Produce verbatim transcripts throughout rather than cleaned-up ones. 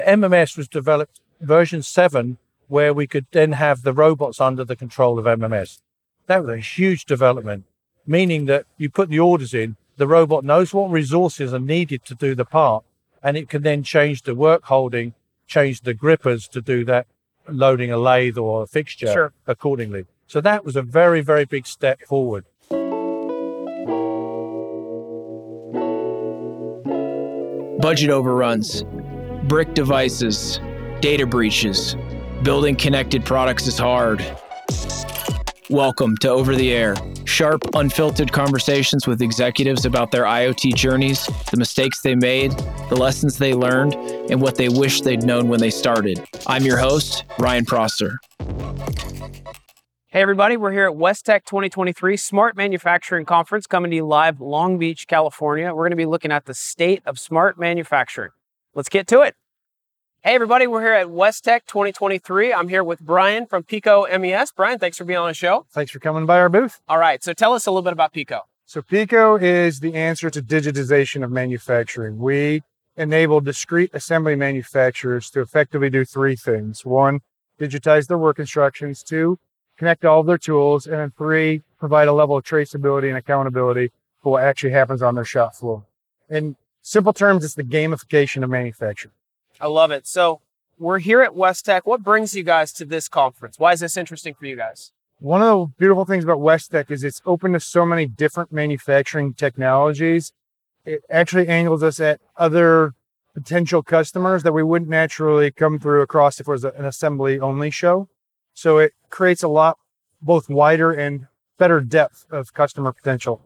M M S was developed version seven, where we could then have the robots under the control of M M S. That was a huge development, meaning that you put the orders in, the robot knows what resources are needed to do the part, and it can then change the work holding, change the grippers to do that, loading a lathe or a fixture Sure. accordingly. So that was a very, very big step forward. Budget overruns, brick devices, data breaches. Building connected products is hard. Welcome to Over the Air, sharp, unfiltered conversations with executives about their IoT journeys, the mistakes they made, the lessons they learned, and what they wish they'd known when they started. I'm your host, Ryan Prosser. Hey everybody, we're here at WESTEC twenty twenty-three Smart Manufacturing Conference, coming to you live Long Beach, California. We're going to be looking at the state of smart manufacturing. Let's get to it. Hey everybody, we're here at WESTEC twenty twenty-three. I'm here with Brian from Pico M E S. Brian, thanks for being on the show. Thanks for coming by our booth. All right, so tell us a little bit about Pico. So Pico is the answer to digitization of manufacturing. We enable discrete assembly manufacturers to effectively do three things. One, digitize their work instructions. Two, connect all of their tools. And then three, provide a level of traceability and accountability for what actually happens on their shop floor. In simple terms, it's the gamification of manufacturing. I love it. So we're here at WESTEC. What brings you guys to this conference? Why is this interesting for you guys? One of the beautiful things about WESTEC is it's open to so many different manufacturing technologies. It actually angles us at other potential customers that we wouldn't naturally come through across if it was an assembly-only show. So it creates a lot, both wider and better depth of customer potential.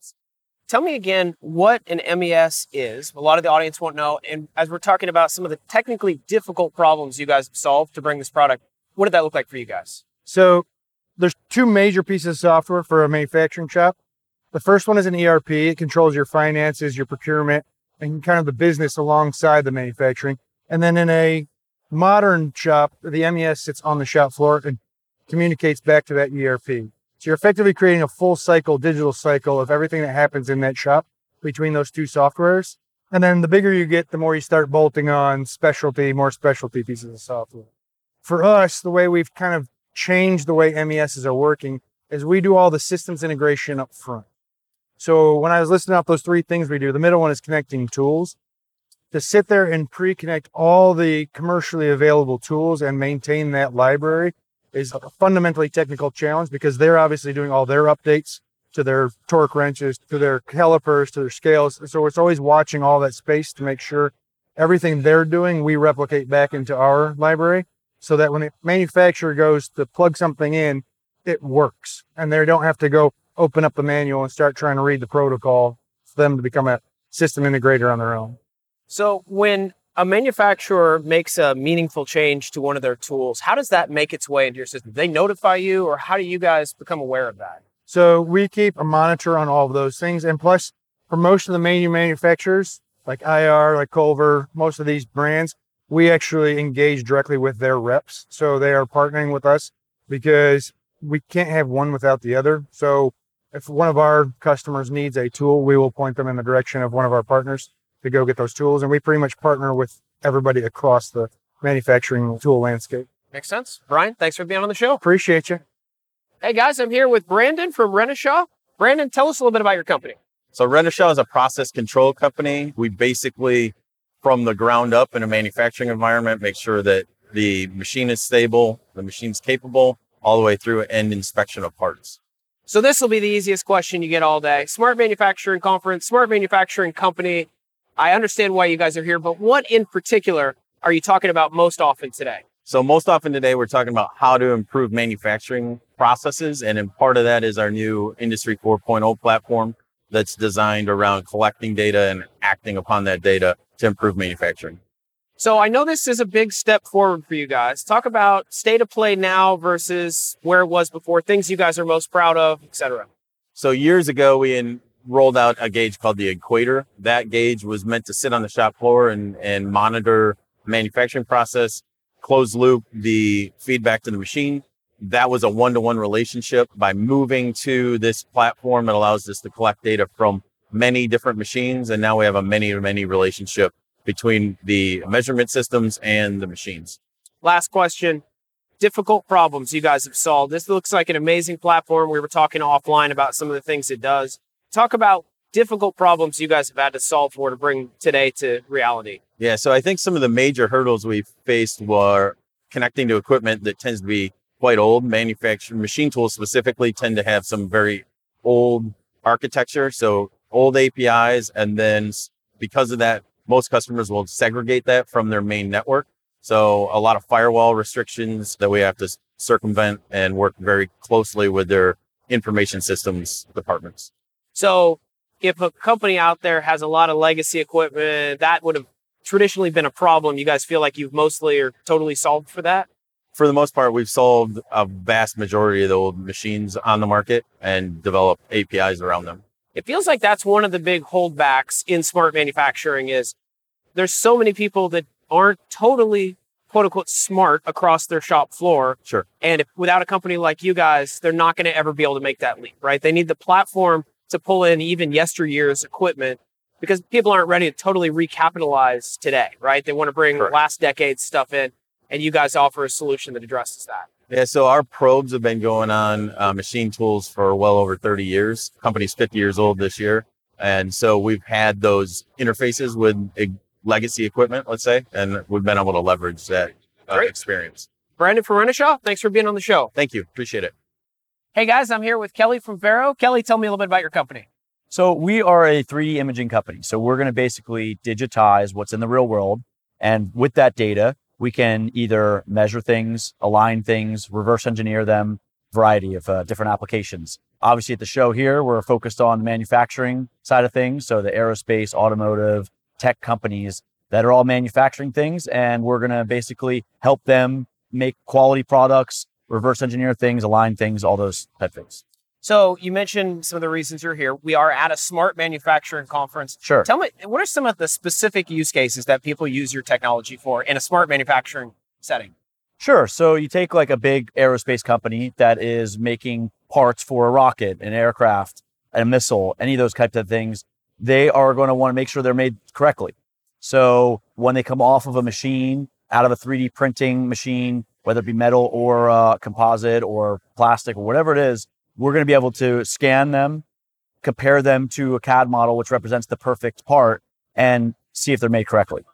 Tell me again what an M E S is. A lot of the audience won't know. And as we're talking about some of the technically difficult problems you guys have solved to bring this product, what did that look like for you guys? So there's two major pieces of software for a manufacturing shop. The first one is an E R P. It controls your finances, your procurement, and kind of the business alongside the manufacturing. And then in a modern shop, the M E S sits on the shop floor and communicates back to that E R P. So you're effectively creating a full cycle, digital cycle of everything that happens in that shop between those two softwares. And then the bigger you get, the more you start bolting on specialty, more specialty pieces of software. For us, the way we've kind of changed the way M E Ss are working is we do all the systems integration up front. So when I was listing out those three things we do, the middle one is connecting tools. To sit there and pre-connect all the commercially available tools and maintain that library is a fundamentally technical challenge because they're obviously doing all their updates to their torque wrenches, to their calipers, to their scales. So it's always watching all that space to make sure everything they're doing, we replicate back into our library so that when the manufacturer goes to plug something in, it works. And they don't have to go open up the manual and start trying to read the protocol for them to become a system integrator on their own. So when a manufacturer makes a meaningful change to one of their tools, how does that make its way into your system? Do they notify you, or how do you guys become aware of that? So we keep a monitor on all of those things. And plus, for most of the main manufacturers, like I R, like Culver, most of these brands, we actually engage directly with their reps. So they are partnering with us because we can't have one without the other. So if one of our customers needs a tool, we will point them in the direction of one of our partners to go get those tools. And we pretty much partner with everybody across the manufacturing tool landscape. Makes sense. Brian, thanks for being on the show. Appreciate you. Hey guys, I'm here with Brandon from Renishaw. Brandon, tell us a little bit about your company. So Renishaw is a process control company. We basically, from the ground up in a manufacturing environment, make sure that the machine is stable, the machine's capable, all the way through end inspection of parts. So this will be the easiest question you get all day. Smart Manufacturing Conference, Smart Manufacturing Company. I understand why you guys are here, but what in particular are you talking about most often today? So most often today, we're talking about how to improve manufacturing processes. And then part of that is our new Industry four point oh platform that's designed around collecting data and acting upon that data to improve manufacturing. So I know this is a big step forward for you guys. Talk about state of play now versus where it was before, things you guys are most proud of, et cetera. So years ago, we in, rolled out a gauge called the Equator. That gauge was meant to sit on the shop floor and, and monitor manufacturing process, close loop the feedback to the machine. That was a one-to-one relationship. By moving to this platform, it allows us to collect data from many different machines. And now we have a many-to-many relationship between the measurement systems and the machines. Last question. Difficult problems you guys have solved. This looks like an amazing platform. We were talking offline about some of the things it does. Talk about difficult problems you guys have had to solve for to bring today to reality. Yeah, so I think some of the major hurdles we faced were connecting to equipment that tends to be quite old. Manufactured machine tools specifically tend to have some very old architecture, so old A P Is, and then because of that, most customers will segregate that from their main network. So a lot of firewall restrictions that we have to circumvent and work very closely with their information systems departments. So if a company out there has a lot of legacy equipment, that would have traditionally been a problem. You guys feel like you've mostly or totally solved for that? For the most part, we've solved a vast majority of the old machines on the market and developed A P Is around them. It feels like that's one of the big holdbacks in smart manufacturing is there's so many people that aren't totally quote unquote smart across their shop floor. Sure. And if without a company like you guys, they're not going to ever be able to make that leap, right? They need the platform to pull in even yesteryear's equipment because people aren't ready to totally recapitalize today, right? They want to bring Correct. last decade's stuff in, and you guys offer a solution that addresses that. Yeah, so our probes have been going on uh, machine tools for well over thirty years. Company's fifty years old this year. And so we've had those interfaces with uh, legacy equipment, let's say, and we've been able to leverage that uh, Great. experience. Brandon from Renishaw, thanks for being on the show. Thank you. Appreciate it. Hey guys, I'm here with Kelly from Vero. Kelly, tell me a little bit about your company. So we are a three D imaging company. So we're going to basically digitize what's in the real world. And with that data, we can either measure things, align things, reverse engineer them, variety of uh, different applications. Obviously at the show here, we're focused on the manufacturing side of things. So the aerospace, automotive, tech companies that are all manufacturing things. And we're going to basically help them make quality products, reverse engineer things, align things, all those type of things. So you mentioned some of the reasons you're here. We are at a smart manufacturing conference. Sure. Tell me, what are some of the specific use cases that people use your technology for in a smart manufacturing setting? Sure. So you take like a big aerospace company that is making parts for a rocket, an aircraft, a missile, any of those types of things. They are going to want to make sure they're made correctly. So when they come off of a machine, out of a three D printing machine, whether it be metal or uh, composite or plastic or whatever it is, we're going to be able to scan them, compare them to a C A D model, which represents the perfect part, and see if they're made correctly.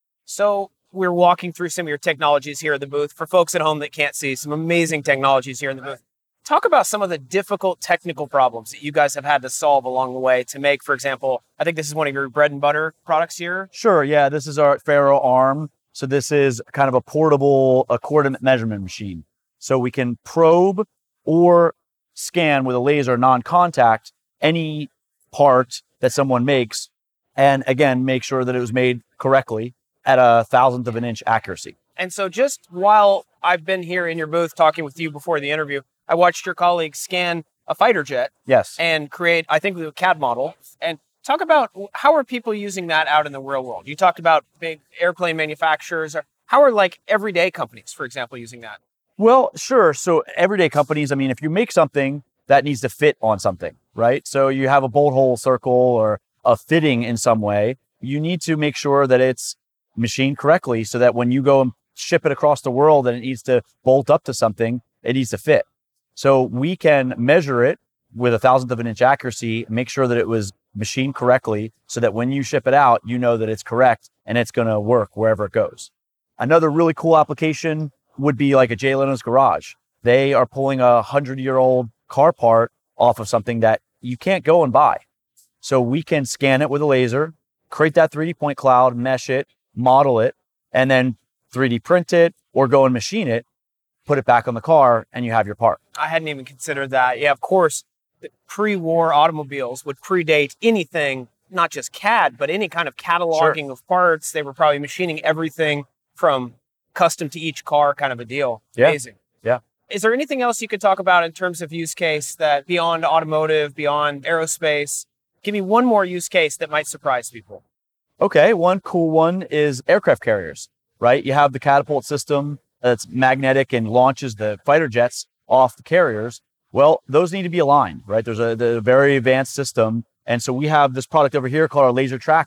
So we're walking through some of your technologies here at the booth. For folks at home that can't see, some amazing technologies here in the booth. Talk about some of the difficult technical problems that you guys have had to solve along the way to make, for example, I think this is one of your bread and butter products here. Sure. Yeah. This is our Faro arm. So this is kind of a portable a coordinate measurement machine. So we can probe or scan with a laser non-contact any part that someone makes, and again, make sure that it was made correctly at a thousandth of an inch accuracy. And so just while I've been here in your booth talking with you before the interview, I watched your colleague scan a fighter jet Yes. and create, I think, a C A D model. And talk about how are people using that out in the real world? You talked about big airplane manufacturers. How are like everyday companies, for example, using that? Well, sure. So everyday companies, I mean, if you make something that needs to fit on something, right? So you have a bolt hole circle or a fitting in some way, you need to make sure that it's machined correctly so that when you go and ship it across the world and it needs to bolt up to something, it needs to fit. So we can measure it with a thousandth of an inch accuracy, make sure that it was machined correctly so that when you ship it out, you know that it's correct and it's going to work wherever it goes. Another really cool application would be like a Jay Leno's Garage. They are pulling a hundred-year-old car part off of something that you can't go and buy. So we can scan it with a laser, create that three D point cloud, mesh it, model it, and then three D print it or go and machine it, put it back on the car, and you have your part. I hadn't even considered that. Yeah, of course, the pre-war automobiles would predate anything, not just C A D, but any kind of cataloging Sure. of parts. They were probably machining everything from custom to each car kind of a deal. Yeah. Amazing. Yeah. Is there anything else you could talk about in terms of use case that beyond automotive, beyond aerospace? Give me one more use case that might surprise people. Okay, one cool one is aircraft carriers, right? You have the catapult system that's magnetic and launches the fighter jets off the carriers. Well, those need to be aligned, right? There's a, the very advanced system. And so we have this product over here called our laser tracker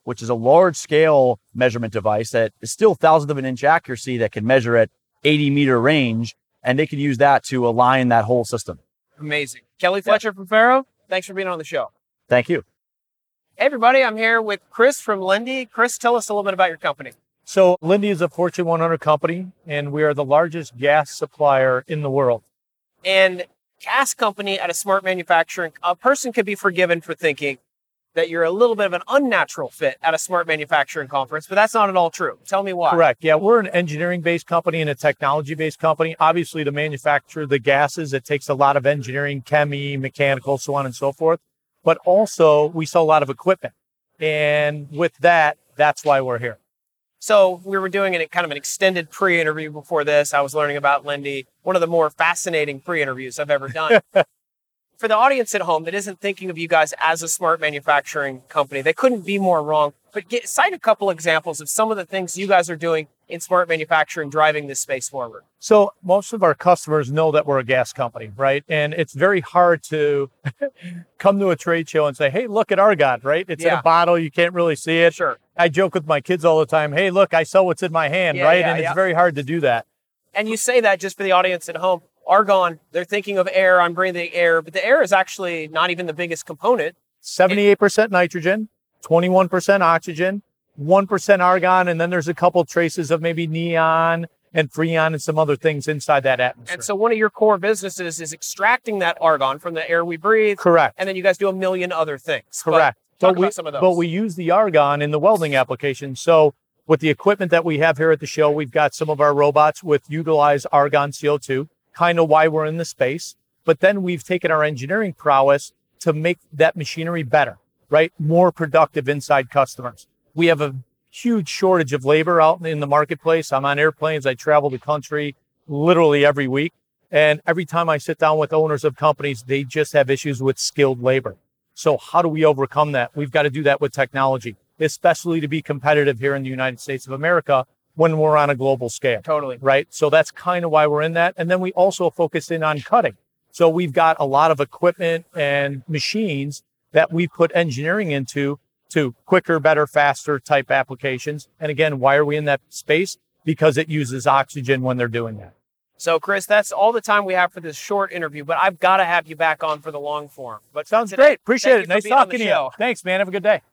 which is a large scale measurement device that is still thousands of an inch accuracy that can measure at eighty meter range. And they can use that to align that whole system. Amazing. Kelly Fletcher from Faro, thanks for being on the show. Thank you. Hey, everybody. I'm here with Chris from Linde. Chris, tell us a little bit about your company. So Linde is a Fortune one hundred company, and we are the largest gas supplier in the world. And gas company at a smart manufacturing, a person could be forgiven for thinking that you're a little bit of an unnatural fit at a smart manufacturing conference, but that's not at all true. Tell me why. Correct. Yeah, we're an engineering-based company and a technology-based company. Obviously, to manufacture the gases, it takes a lot of engineering, chemi, mechanical, so on and so forth. But also, we sell a lot of equipment. And with that, that's why we're here. So we were doing an, kind of an extended pre-interview before this. I was learning about Linde, one of the more fascinating pre-interviews I've ever done. For the audience at home that isn't thinking of you guys as a smart manufacturing company, they couldn't be more wrong. But get, cite a couple examples of some of the things you guys are doing in smart manufacturing, driving this space forward. So most of our customers know that we're a gas company, right? And it's very hard to come to a trade show and say, hey, look at Argon, right? It's Yeah. in a bottle. You can't really see it. Sure. I joke with my kids all the time, hey, look, I saw what's in my hand, Yeah, right? yeah, and it's yeah. very hard to do that. And you say that just for the audience at home. Argon, they're thinking of air, I'm breathing air, but the air is actually not even the biggest component. seventy-eight percent nitrogen, twenty-one percent oxygen, one percent argon, and then there's a couple traces of maybe neon and freon and some other things inside that atmosphere. And so one of your core businesses is extracting that argon from the air we breathe. Correct. And then you guys do a million other things. But Correct. talk But we, about some of those. but we use the argon in the welding application. So with the equipment that we have here at the show, we've got some of our robots with utilize argon C O two, kind of why we're in the space. But then we've taken our engineering prowess to make that machinery better, right? More productive inside customers. We have a huge shortage of labor out in the marketplace. I'm on airplanes. I travel the country literally every week. And every time I sit down with owners of companies, they just have issues with skilled labor. So how do we overcome that? We've got to do that with technology, especially to be competitive here in the United States of America when we're on a global scale. Totally. Right? So that's kind of why we're in that. And then we also focus in on cutting. So we've got a lot of equipment and machines that we put engineering into to quicker, better, faster type applications. And again, why are we in that space? Because it uses oxygen when they're doing that. So, Chris, that's all the time we have for this short interview, but I've got to have you back on for the long form. But Sounds today, great. Appreciate thank it. you for Nice being on talking the to you. show. Thanks, man. Have a good day.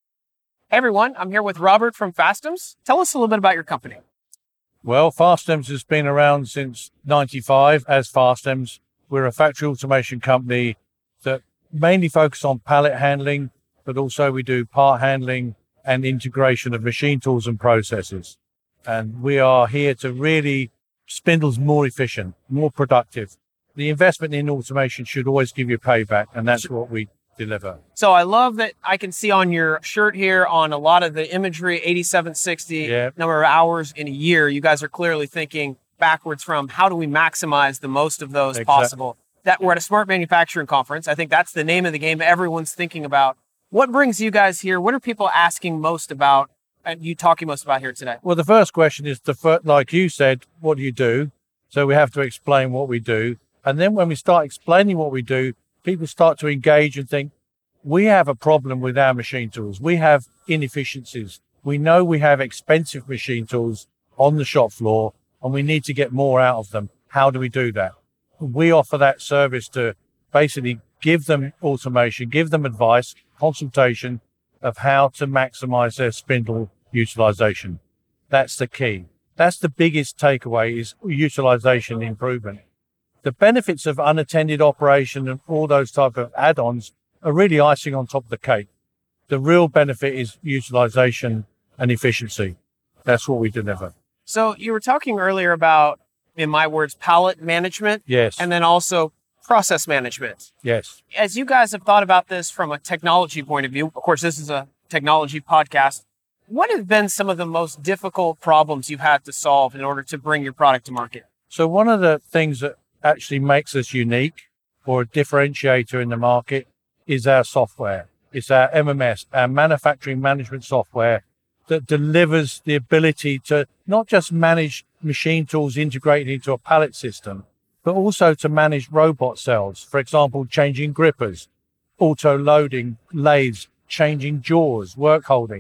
Hey, everyone. I'm here with Robert from Fastems. Tell us a little bit about your company. Well, Fastems has been around since ninety-five as Fastems. We're a factory automation company that mainly focus on pallet handling, but also we do part handling and integration of machine tools and processes. And we are here to really spindles more efficient, more productive. The investment in automation should always give you payback, and that's what we deliver. So I love that I can see on your shirt here on a lot of the imagery, eighty-seven sixty, Yeah. number of hours in a year. You guys are clearly thinking backwards from how do we maximize the most of those Exactly. possible. That we're at a smart manufacturing conference. I think that's the name of the game everyone's thinking about. What brings you guys here? What are people asking most about and you talking most about here today? Well, the first question is, the fir- like you said, what do you do? So we have to explain what we do. And then when we start explaining what we do, people start to engage and think, we have a problem with our machine tools. We have inefficiencies. We know we have expensive machine tools on the shop floor, and we need to get more out of them. How do we do that? We offer that service to basically give them automation, give them advice, consultation of how to maximize their spindle utilization. That's the key. That's the biggest takeaway, is utilization improvement. The benefits of unattended operation and all those type of add-ons are really icing on top of the cake. The real benefit is utilization and efficiency. That's what we deliver. So you were talking earlier about, in my words, pallet management. Yes. And then also process management. Yes. As you guys have thought about this from a technology point of view, of course, this is a technology podcast. What have been some of the most difficult problems you've had to solve in order to bring your product to market? So one of the things that actually makes us unique or a differentiator in the market is our software. It's our M M S, our manufacturing management software, that delivers the ability to not just manage machine tools integrated into a pallet system, but also to manage robot cells. For example, changing grippers, auto loading lathes, changing jaws, work holding.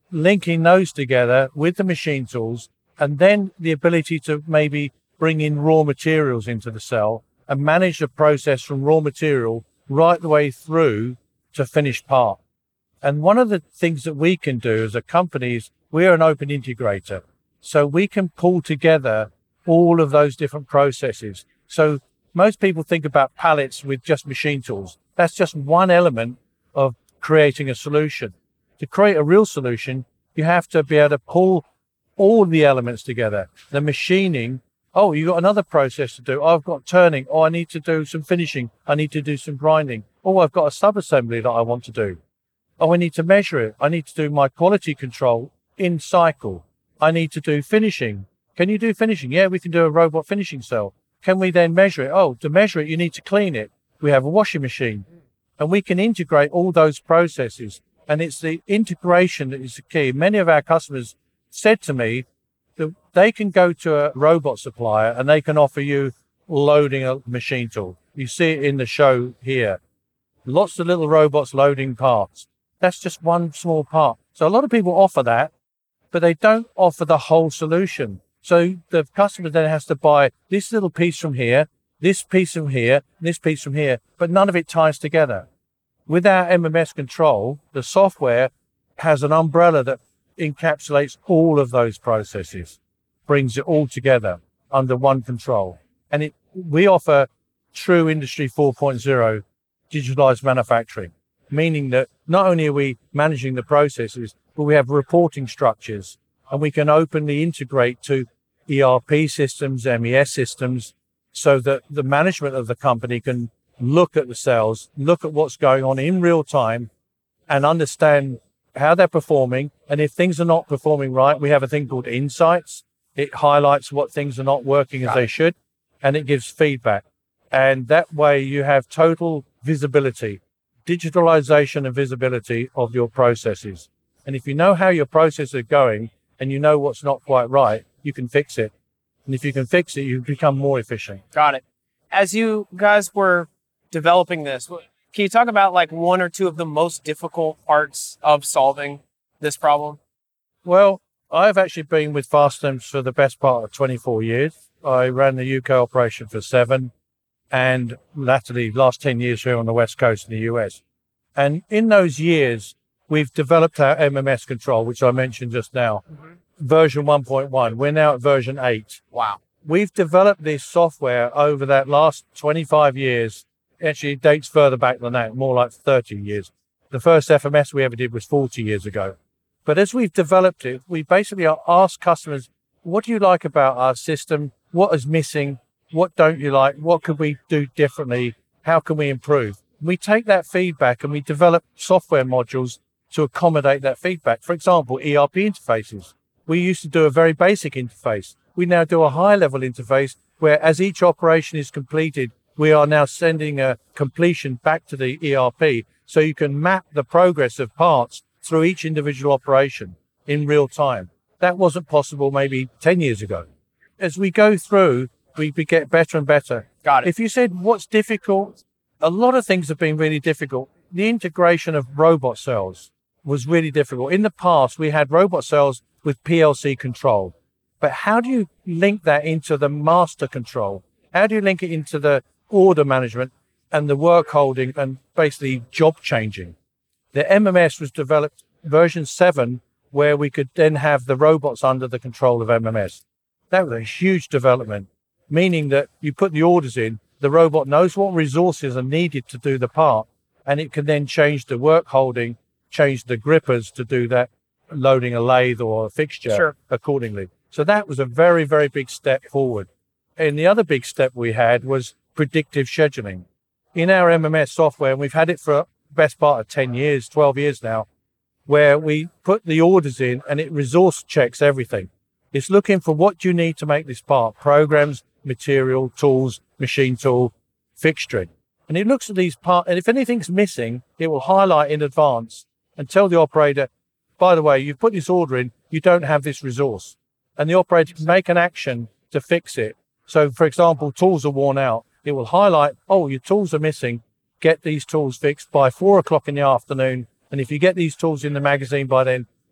linking those together with the machine tools, and then the ability to maybe bring in raw materials into the cell and manage the process from raw material right the way through to finished part. And one of the things that we can do as a company is we're an open integrator. So we can pull together all of those different processes. So most people think about pallets with just machine tools. That's just one element of creating a solution. To create a real solution, you have to be able to pull all the elements together. The machining, oh, you've got another process to do. Oh, I've got turning. Oh, I need to do some finishing. I need to do some grinding. Oh, I've got a sub-assembly that I want to do. Oh, I need to measure it. I need to do my quality control in cycle. I need to do finishing. Can you do finishing? Yeah, we can do a robot finishing cell. Can we then measure it? Oh, to measure it, you need to clean it. We have a washing machine. And we can integrate all those processes. And it's the integration that is the key. Many of our customers said to me that they can go to a robot supplier and they can offer you loading a machine tool. You see it in the show here. Lots of little robots loading parts. That's just one small part. So a lot of people offer that, but they don't offer the whole solution. So the customer then has to buy this little piece from here, this piece from here, this piece from here, but none of it ties together. With our M M S control, the software has an umbrella that encapsulates all of those processes, brings it all together under one control. And it, we offer true Industry four point oh digitalized manufacturing, meaning that not only are we managing the processes, but we have reporting structures, and we can openly integrate to E R P systems, M E S systems, so that the management of the company can look at the cells, look at what's going on in real time, and understand how they're performing. And if things are not performing right, we have a thing called insights. It highlights what things are not working as they should, and it gives feedback. And that way you have total visibility, digitalization and visibility of your processes. And if you know how your processes are going and you know what's not quite right, you can fix it. And if you can fix it, you become more efficient. Got it. As you guys were developing this, can you talk about like one or two of the most difficult parts of solving this problem? Well, I've actually been with Fastems for the best part of twenty-four years. I ran the U K operation for seven, and latterly last ten years here on the West Coast in the U S. And in those years, we've developed our M M S control, which I mentioned just now, mm-hmm. version one point one. We're now at version eight. Wow. We've developed this software over that last twenty-five years. Actually, it dates further back than that, more like thirty years. The first F M S we ever did was forty years ago. But as we've developed it, we basically ask customers, what do you like about our system? What is missing? What don't you like? What could we do differently? How can we improve? We take that feedback and we develop software modules to accommodate that feedback. For example, E R P interfaces. We used to do a very basic interface. We now do a high level interface where as each operation is completed, we are now sending a completion back to the E R P so you can map the progress of parts through each individual operation in real time. That wasn't possible maybe ten years ago. As we go through, we get better and better. Got it. If you said what's difficult, a lot of things have been really difficult. The integration of robot cells was really difficult. In the past, we had robot cells with P L C control. But how do you link that into the master control? How do you link it into the order management and the work holding and basically job changing? The M M S was developed version seven, where we could then have the robots under the control of M M S. That was a huge development, meaning that you put the orders in, the robot knows what resources are needed to do the part, and it can then change the work holding, change the grippers to do that, loading a lathe or a fixture sure. accordingly. So that was a very, very big step forward. And the other big step we had was predictive scheduling. In our M M S software, and we've had it for the best part of ten years, twelve years now, where we put the orders in and it resource checks everything. It's looking for what you need to make this part, programs, material, tools, machine tool, fixturing. And it looks at these parts, and if anything's missing, it will highlight in advance and tell the operator, by the way, you've put this order in, you don't have this resource. And the operator can make an action to fix it. So, for example, tools are worn out. It will highlight, oh, your tools are missing. Get these tools fixed by four o'clock in the afternoon. And if you get these tools in the magazine by then,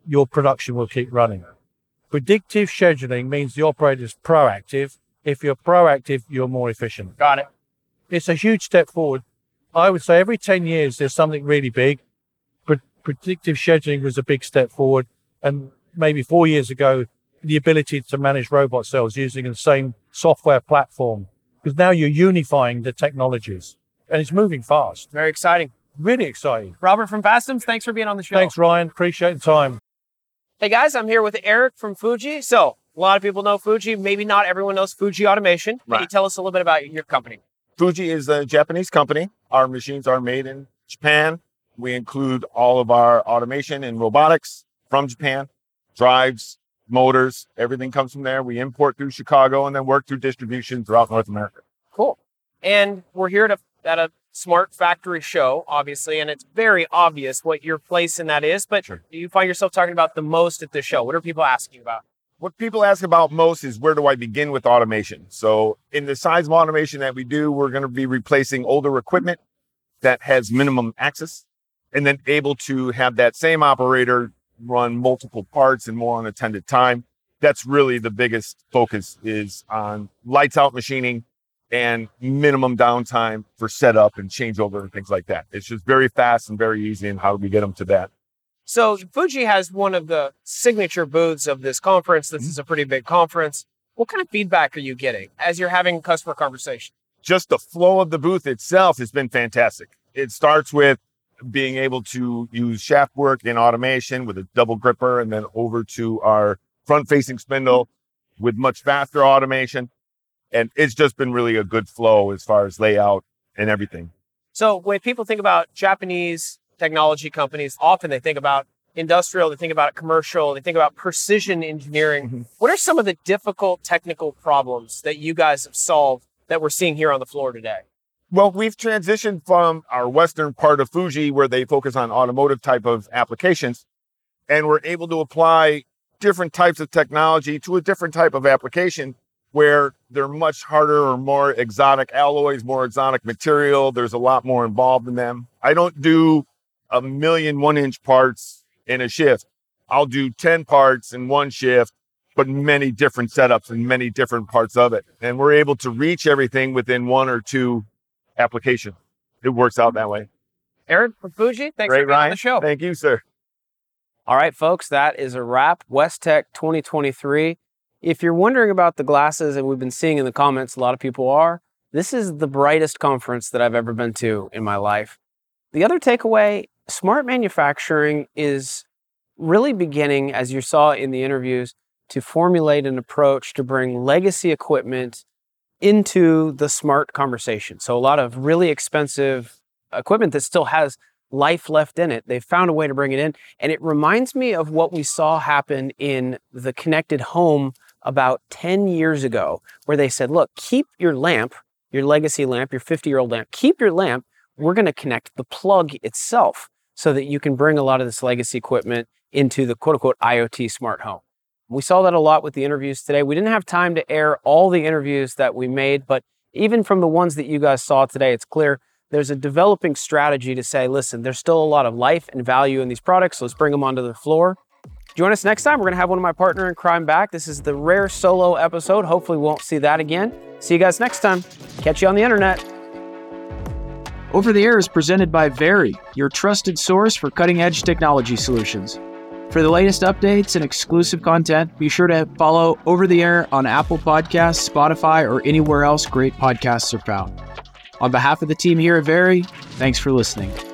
your production will keep running. Predictive scheduling means the operator is proactive. If you're proactive, you're more efficient. Got it. It's a huge step forward. I would say every ten years, there's something really big. Pre- predictive scheduling was a big step forward. And maybe four years ago, the ability to manage robot cells using the same software platform, because now you're unifying the technologies and it's moving fast. Very exciting. Really exciting. Robert from Fastems, thanks for being on the show. Thanks, Ryan. Appreciate the time. Hey guys, I'm here with Eric from Fuji. So a lot of people know Fuji. Maybe not everyone knows Fuji Automation. Can Right. you tell us a little bit about your company? Fuji is a Japanese company. Our machines are made in Japan. We include all of our automation and robotics from Japan, drives, motors, everything comes from there. We import through Chicago and then work through distribution throughout North America. Cool. And we're here at a, at a smart factory show, obviously, and it's very obvious what your place in that is. But Sure. do you find yourself talking about the most at this show? What are people asking about? What people ask about most is where do I begin with automation? So in the size of automation that we do, we're going to be replacing older equipment that has minimum access and then able to have that same operator run multiple parts and more unattended time. That's really the biggest focus is on lights out machining and minimum downtime for setup and changeover and things like that. It's just very fast and very easy. And how do we get them to that? So Fuji has one of the signature booths of this conference. This is a pretty big conference. What kind of feedback are you getting as you're having customer conversation? Just the flow of the booth itself has been fantastic. It starts with being able to use shaft work in automation with a double gripper and then over to our front-facing spindle with much faster automation. And it's just been really a good flow as far as layout and everything. So when people think about Japanese technology companies, often they think about industrial, they think about commercial, they think about precision engineering. Mm-hmm. What are some of the difficult technical problems that you guys have solved that we're seeing here on the floor today? Well, we've transitioned from our western part of Fuji, where they focus on automotive type of applications, and we're able to apply different types of technology to a different type of application where they're much harder or more exotic alloys, more exotic material. There's a lot more involved in them. I don't do a million one-inch parts in a shift. I'll do ten parts in one shift, but many different setups and many different parts of it. And we're able to reach everything within one or two applications. It works out that way. Eric from Fuji, thanks Great, for being on Ryan. the show. Thank you, sir. All right, folks, that is a wrap. WestTech twenty twenty-three. If you're wondering about the glasses, and we've been seeing in the comments, a lot of people are, this is the brightest conference that I've ever been to in my life. The other takeaway, smart manufacturing is really beginning, as you saw in the interviews, to formulate an approach to bring legacy equipment into the smart conversation. So a lot of really expensive equipment that still has life left in it, they've found a way to bring it in. And it reminds me of what we saw happen in the connected home about ten years ago, where they said, look, keep your lamp, your legacy lamp, your fifty-year-old lamp, keep your lamp. We're going to connect the plug itself so that you can bring a lot of this legacy equipment into the quote-unquote IoT smart home. We saw that a lot with the interviews today. We didn't have time to air all the interviews that we made, but even from the ones that you guys saw today, it's clear there's a developing strategy to say, listen, there's still a lot of life and value in these products, so let's bring them onto the floor. Join us next time. We're going to have one of my partner in crime back. This is the rare solo episode. Hopefully we won't see that again. See you guys next time. Catch you on the internet. Over the Air is presented by Very, your trusted source for cutting-edge technology solutions. For the latest updates and exclusive content, be sure to follow Over the Air on Apple Podcasts, Spotify, or anywhere else great podcasts are found. On behalf of the team here at Very, thanks for listening.